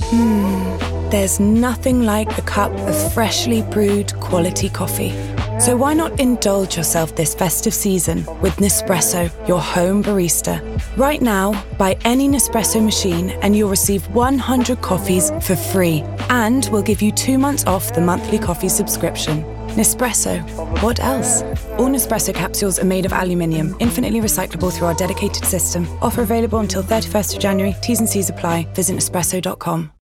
There's nothing like a cup of freshly brewed quality coffee. So why not indulge yourself this festive season with Nespresso, your home barista? Right now, buy any Nespresso machine and you'll receive 100 coffees for free. And we'll give you 2 months off the monthly coffee subscription. Nespresso. What else? All Nespresso capsules are made of aluminium, infinitely recyclable through our dedicated system. Offer available until 31st of January. T's and C's apply. Visit Nespresso.com.